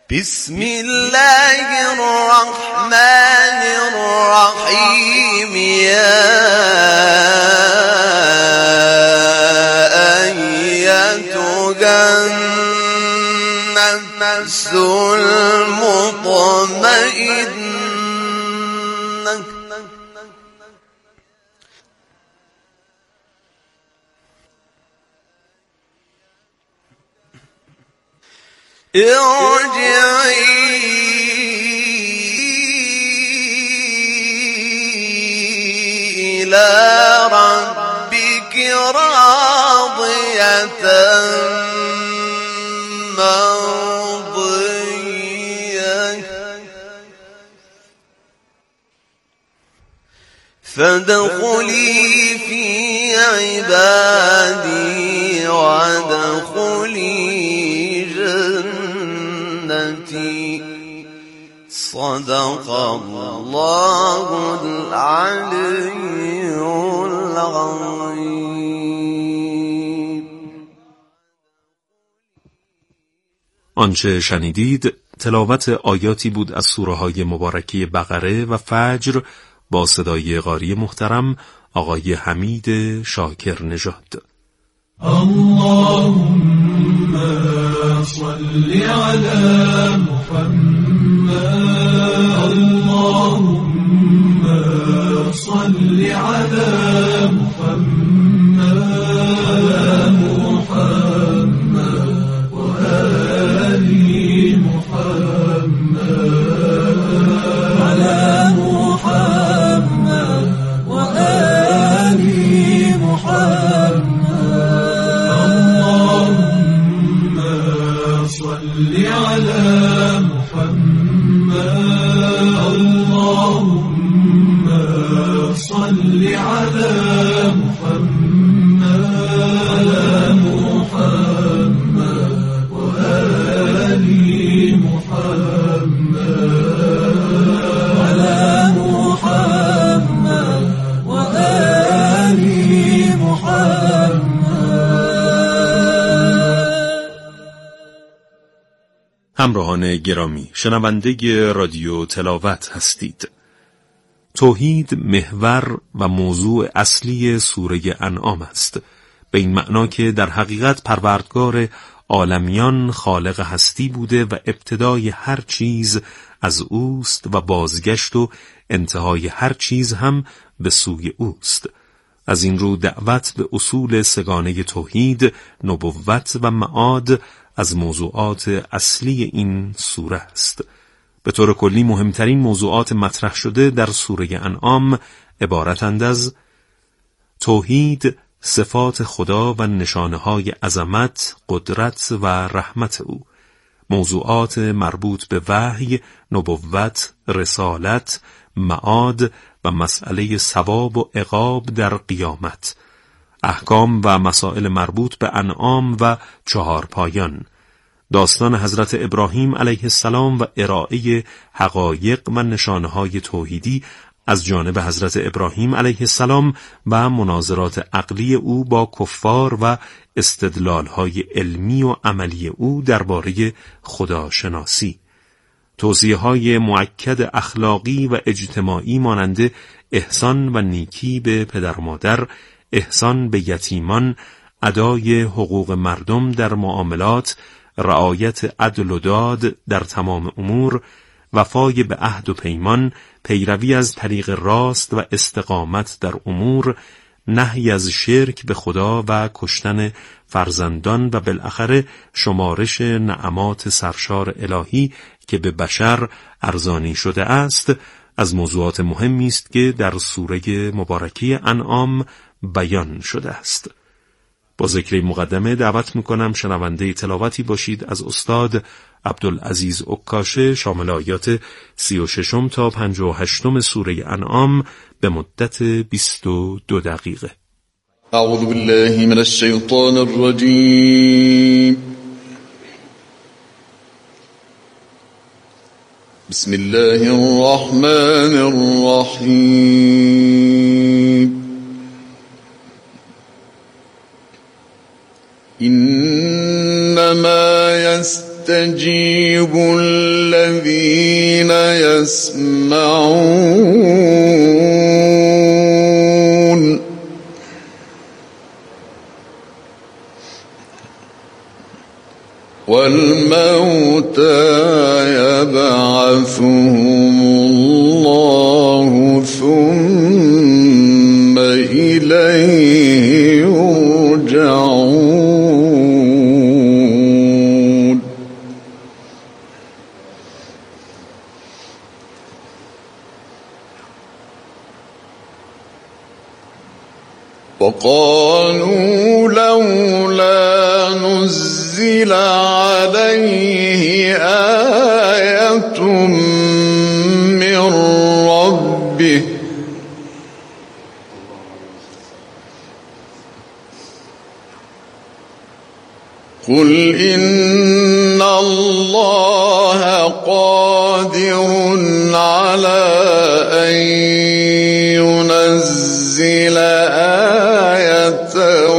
بسم الله الرحمن الرحيم يا أيتها النفس المطمئنة ارجعي إلى ربك راضية مرضية فادخلي في عبادي وادخلي جنتي صدق الله العلي العظیم. آنچه شنیدید تلاوت آیاتی بود از سوره های مبارکه بقره و فجر با صدای قاری محترم آقای حمید شاکر نژاد. اللهم صل على محمد اللهم صل على محمد محمد وآل محمد على محمد وآل محمد صل على محمد اللهم صل على محمد وآل محمد على محمد وآل محمد. همراهان گرامی، شنونده رادیو تلاوت هستید. توحید محور و موضوع اصلی سوره انعام است، به این معنا که در حقیقت پروردگار عالمیان خالق هستی بوده و ابتدای هر چیز از اوست و بازگشت و انتهای هر چیز هم به سوی اوست. از این رو دعوت به اصول سگانه توحید، نبوت و معاد از موضوعات اصلی این سوره است. به طور کلی مهمترین موضوعات مطرح شده در سوره انعام عبارتند از توحید، صفات خدا و نشانه‌های عظمت، قدرت و رحمت او، موضوعات مربوط به وحی، نبوت، رسالت، معاد و مسئله ثواب و عقاب در قیامت، احکام و مسائل مربوط به انعام و چهارپایان، داستان حضرت ابراهیم علیه السلام و ارائه حقایق و نشانه‌های توحیدی از جانب حضرت ابراهیم علیه السلام و مناظرات عقلی او با کفار و استدلال‌های علمی و عملی او درباره خداشناسی، توصیه‌های مؤکد اخلاقی و اجتماعی مانند احسان و نیکی به پدر و مادر، احسان به یتیمان، ادای حقوق مردم در معاملات، رعایت عدل و داد در تمام امور، وفای به عهد و پیمان، پیروی از طریق راست و استقامت در امور، نهی از شرک به خدا و کشتن فرزندان و بالاخره شمارش نعمات سرشار الهی که به بشر ارزانی شده است، از موضوعات مهمی است که در سوره مبارکه انعام بیان شده است. با ذکر مقدمه دعوت میکنم شنونده تلاوتی باشید از استاد عبدالعزیز عکاشه شامل آیات 36 تا 58 سوره انعام به مدت 22 دقیقه. اعوذ بالله من الشیطان الرجیم. بسم الله الرحمن الرحیم. إنما يستجيب الذين يسمعون والموتى يبعثهم الله ثم إليه يرجعون وقالوا لولا نزل عليه آية من ربه قل إن الله قادر على أن ينزل آية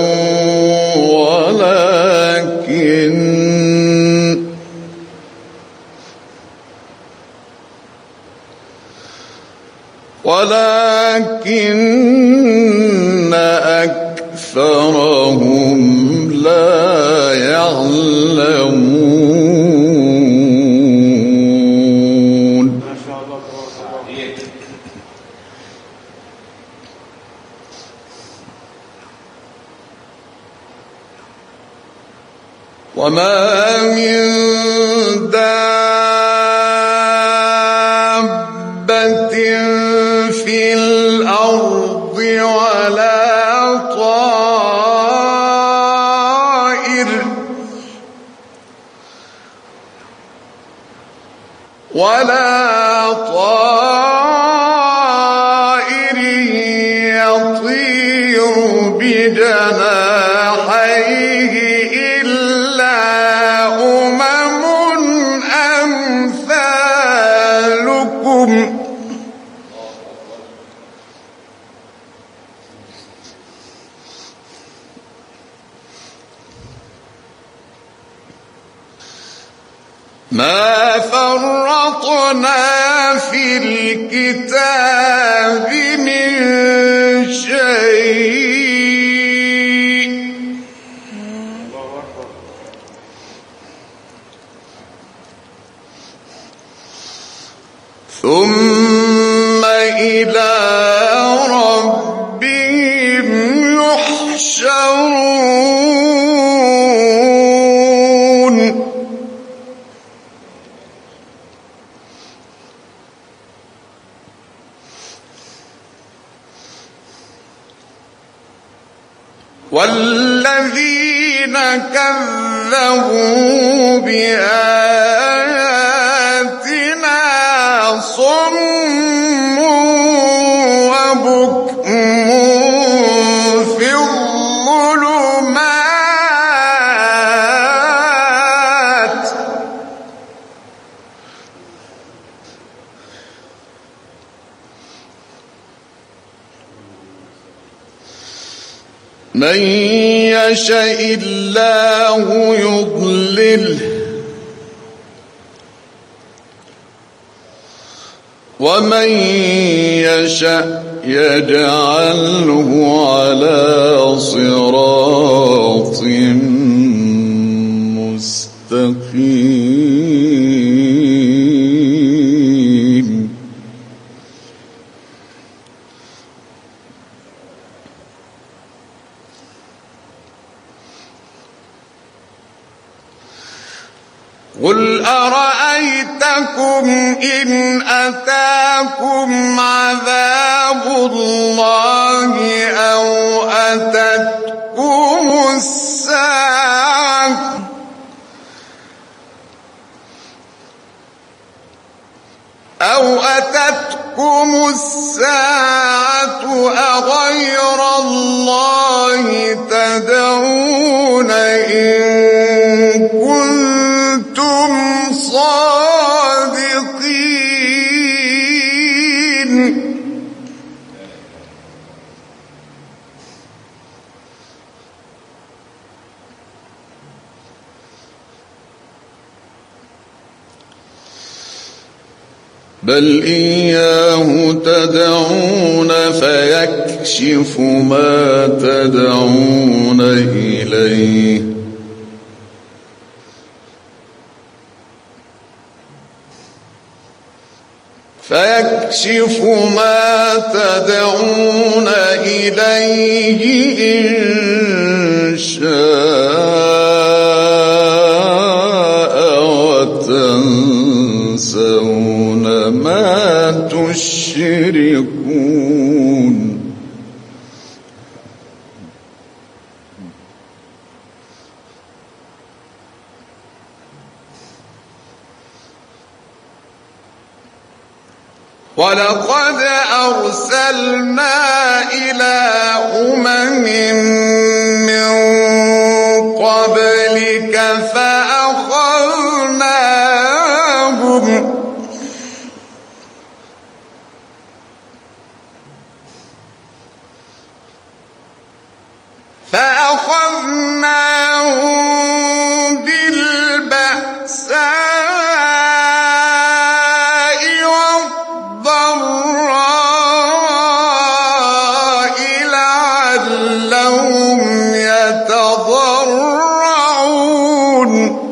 ولكن أكثرهم لا يعلمون وما من دابة في الأرض ولا طائر يطير بجناحيه إلا أمم أمثالكم ما فرطنا في الكتاب من شيء ثم إلى ربهم يحشرون والذين كذبوا بآياتنا صم وبكم في الظلمات من يشاء الله يضلله ومن يشاء يجعله على صراط مستقيم قل أرأيتكم إن أتاكم عذاب الله أو أتتكم الساعة أغير الله تدعون إن كنتم صادقين بل إياه تدعون فيكشف ما تدعون إليه إن شاء وتنسون ما تشركون ولقد أرسلنا إلى أمم من قبلك فأخذناهم بالبأساء والضراء لعلهم يتضرعون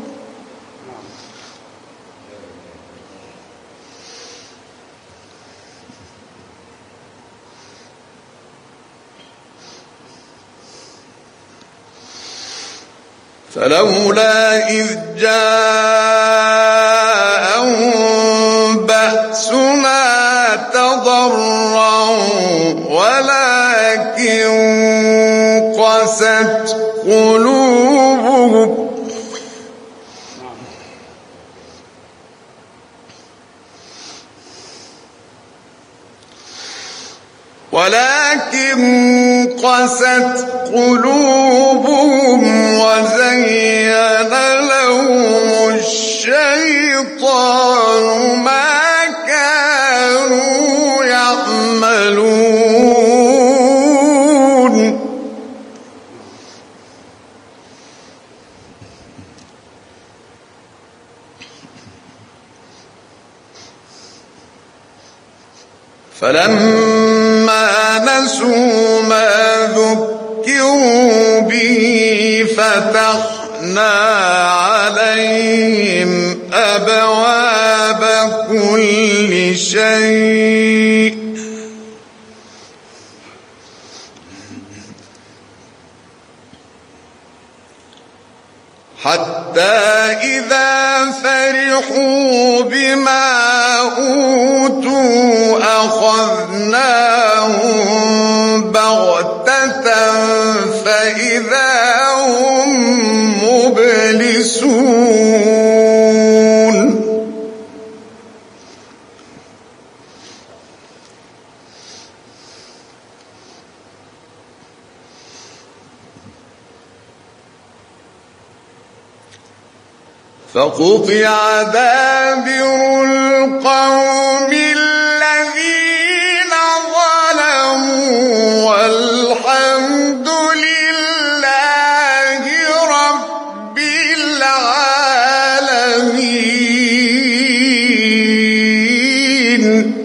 فلولا إذ جاءهم بأسنا تضرعوا ولكن قست قلوبهم وزين لهم الشيطان ما كانوا يعملون فلما نسوا ما ذكروا به فتحنا عليهم أبواب كل شيء حتى إذا فرحوا بما أوتوا أخذناهم بغتة فإذا هم مبلسون فقطع دابر القوم الذين ظلموا والحمد لله رب العالمين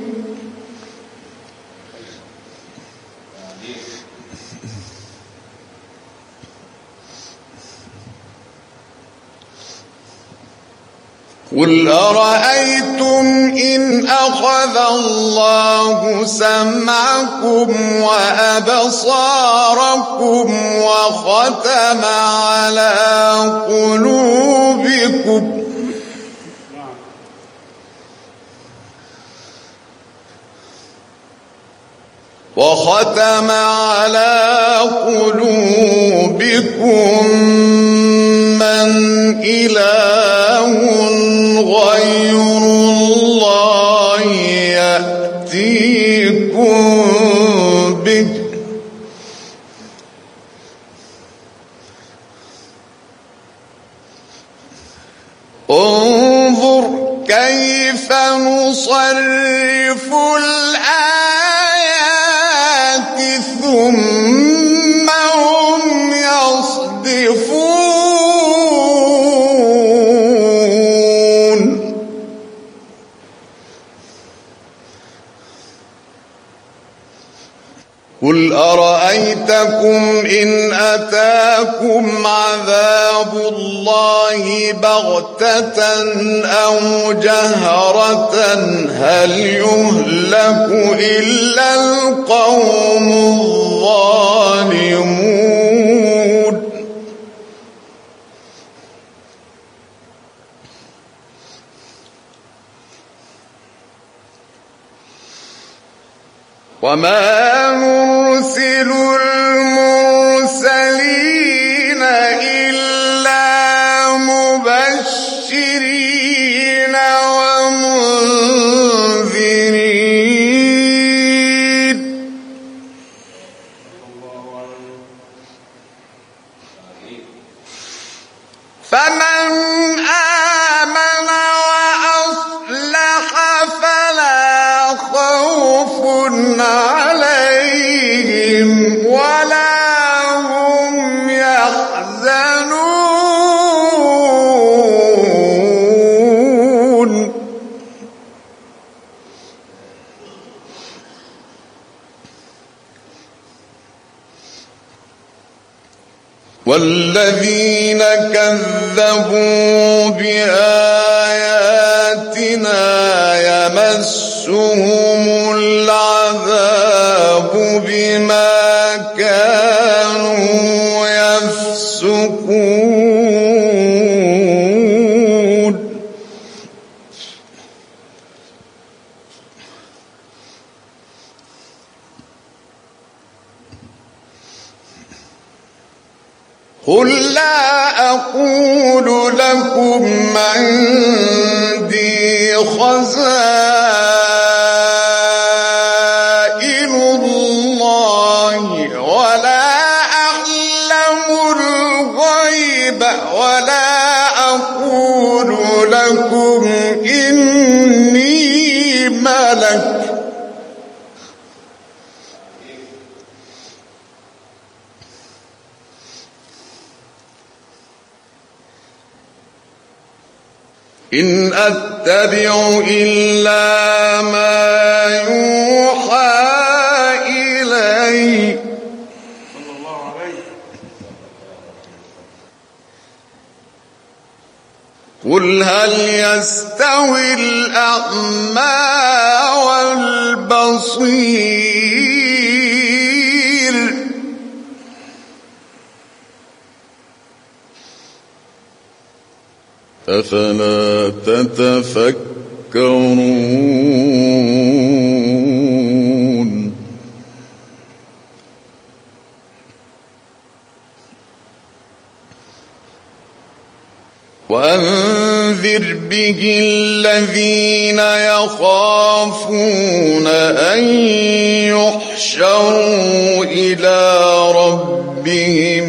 قل أرأيتم إن أخذ الله سمعكم وأبصاركم وختم على قلوبكم من إله غير الله يأتيكم به انظر كيف نصرف الآيات ثم هم يصدفون قل أرأيتكم إن أتاكم عذاب الله بغتة أو جهرة هل يهلك إلا القوم الظالمون وما نرسل المرسلين إلا مبشرين ومنذرين فمن آمن وأصلح فلا خوف عليهم ولا هم يحزنون والذين كذبوا بآياتنا يمسهم العذاب بما كانوا يفسقون قل لا أقول لكم عندي خزائن الله ولا أعلم الغيب ولا أقول لكم إني ملك إن أتبع إلا ما يوحى إلي قل هل يستوي الأعمى والبصير أفلا تتفكرون وأنذر به الذين يخافون أن يحشروا إلى ربهم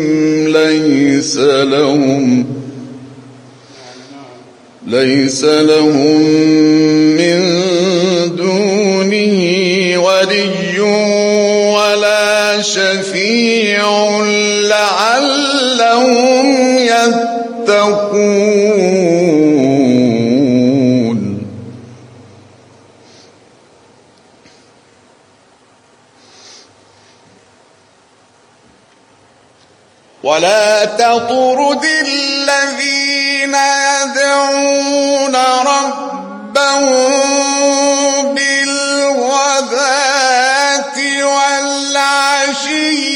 ليس لهم من دونه ولي ولا شفيع لعلهم يتقون ولا تطرد الذين يدعون ربهم بالغداة والعشي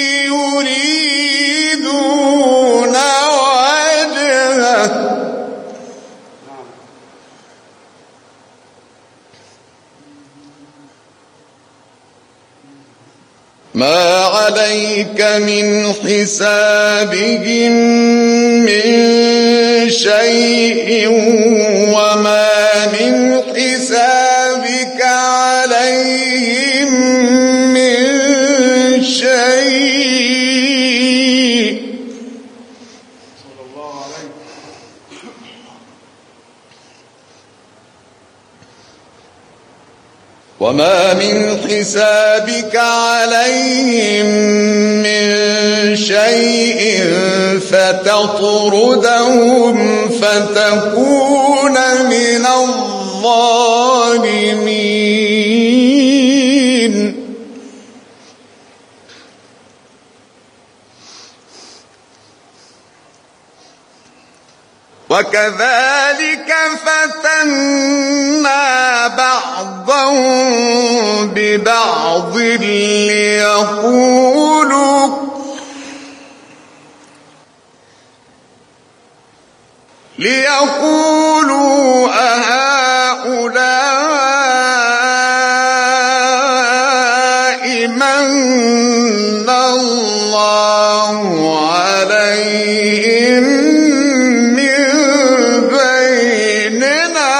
يريدون وجهه ما عليك من حسابهم من شيء وما من حسابك عليهم من شيء وما من حسابك عليهم من شيء فتطردهم فتكون من الظالمين وكذلك فتنا بعضهم ببعض ليقولوا أهؤلاء من الله عليهم من بيننا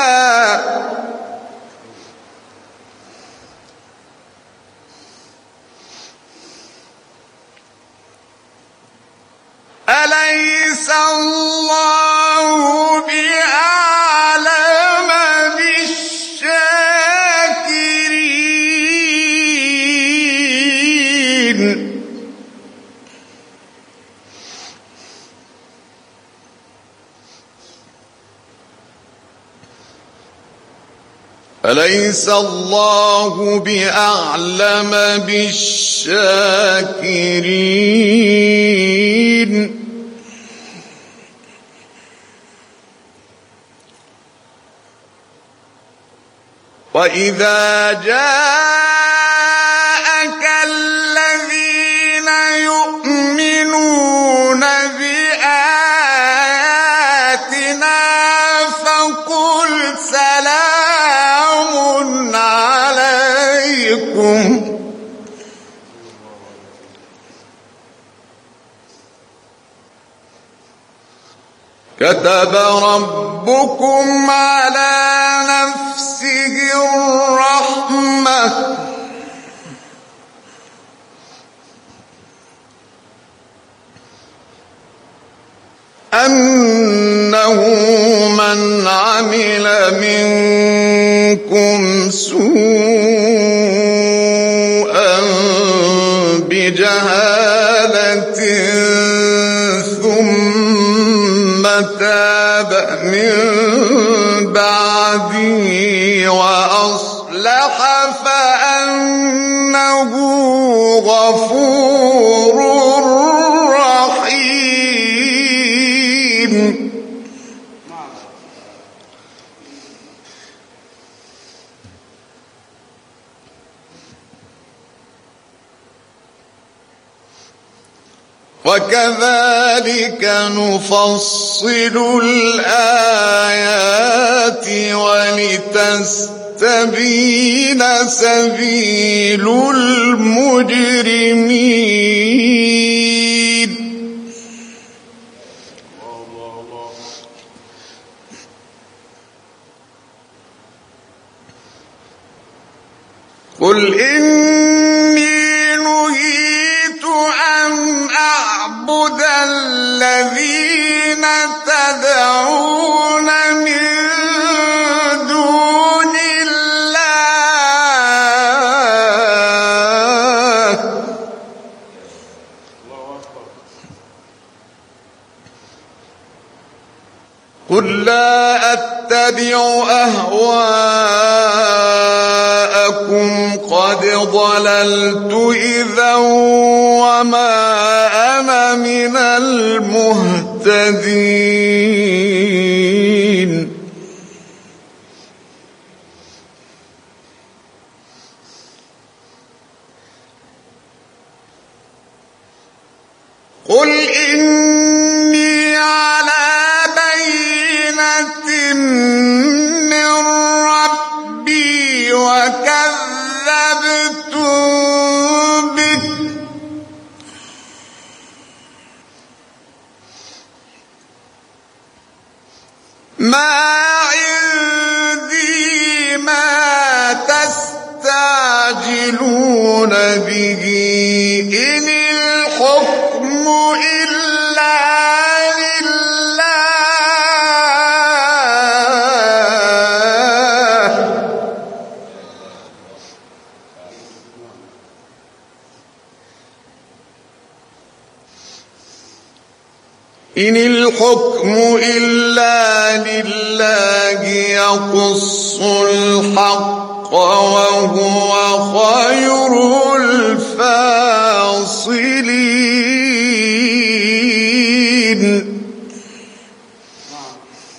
أليس الله بأعلم بالشاكرين أليس الله بأعلم بالشاكرين وإذا جاءك الذين يؤمنون بآياتنا فقل سلام عليكم كتب ربكم على نفسه الرحمة أنه من عمل منكم سوءا بجهالة ثم تاب من بعده وأصلح فأنه غفور رحيم وكذلك نفصل الآيات ولتستبين سبيل المجرمين قل إني نهيت أن أعبد الذين تدعون من دون الله قل لا أتبع أهواءكم قد ضللت إذا وما أنا من المهتدين قل إني على بينة من ربي وكذبتم به ما عندي ما تستعجلون به إن الحكم إلا لله إن الحكم إلا لله يقص الحق وهو خير الفاصلين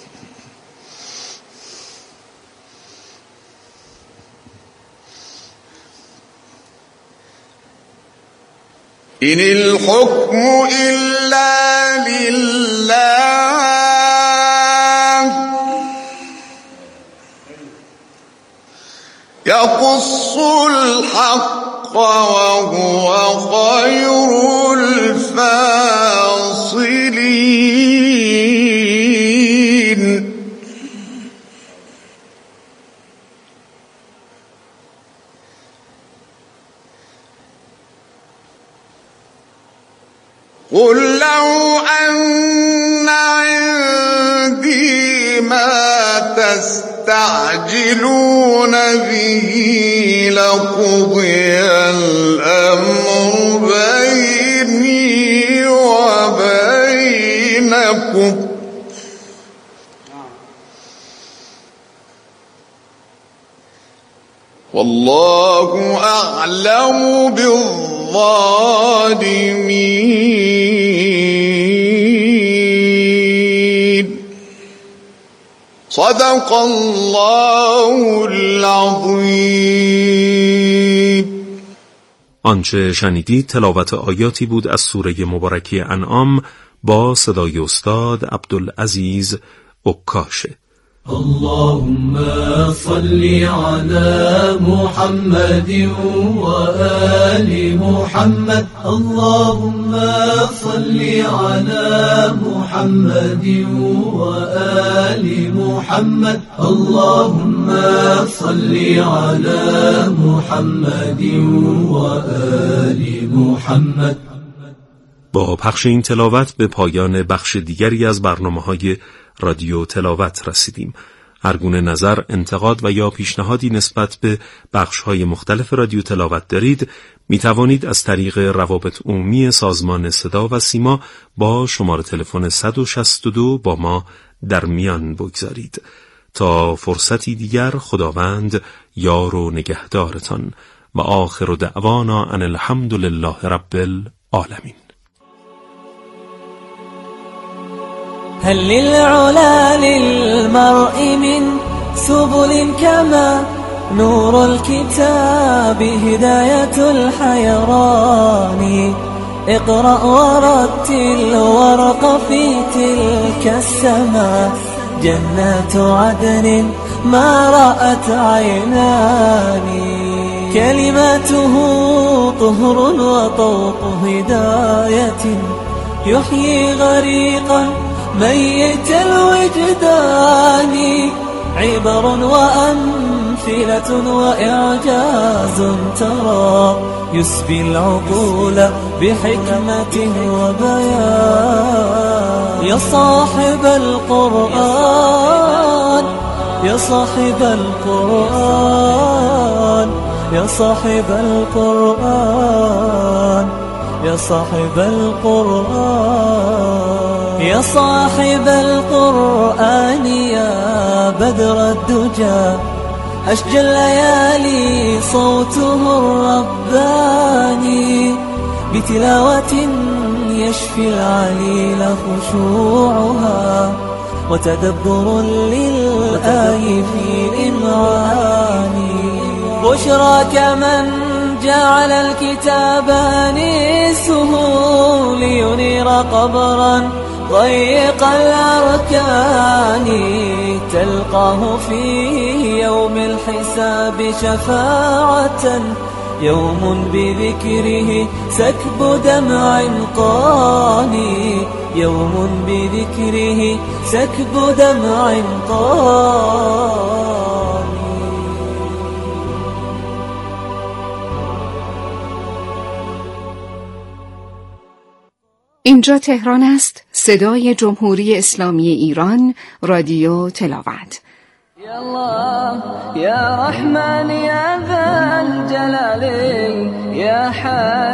إن الحكم إلا لله يقص الحق وهو خير الفاصلين قل لو أن عندي ما تستعجلون به لقضي الأمر بيني وبينكم والله أعلم بالظالمين صدق الله العظیم. آنچه شنیدید تلاوت آیاتی بود از سوره مبارکه انعام با صدای استاد عبدالعزیز عکاشه. اللهم صل على محمد وآل محمد اللهم صل على محمد وآل محمد اللهم صل على محمد وآل محمد. با پخش این تلاوت به پایان بخش دیگری از برنامه‌های رادیو تلاوت رسیدیم. هر گونه نظر، انتقاد و یا پیشنهادی نسبت به بخش‌های مختلف رادیو تلاوت دارید، می توانید از طریق روابط عمومی سازمان صدا و سیما با شماره تلفن 162 با ما در میان بگذارید. تا فرصتی دیگر، خداوند یار و نگهدارتان و آخر دعوانا ان الحمد لله رب العالمین. هل للعلا للمرء من سبل كما نور الكتاب هداية الحيران اقرأ ورتل ورق في تلك السماء جنات عدن ما رأت عينان كلماته طهر وطوق هداية يحيي غريقا ميت الوجدان عبر وأمثلة وإعجاز ترى يسبي العقول بحكمة وبيان يا صاحب القرآن يا صاحب القرآن يا صاحب القرآن يا صاحب القرآن يا صاحب القرآن يا بدر الدجى أشجى الليالي صوته الرباني بتلاوة يشفي العليل خشوعها وتدبر للآي في إمعاني بشراك من جعل الكتاب أنيسه لينير قبرا ضيق الأركان تلقاه فيه يوم الحساب شفاعة يوم بذكره سكب دمع قاني يوم بذكره سكب دمع قاني. اینجا تهران است، صدای جمهوری اسلامی ایران، رادیو تلاوت. یا الله یا رحمان یا ذا الجلال یا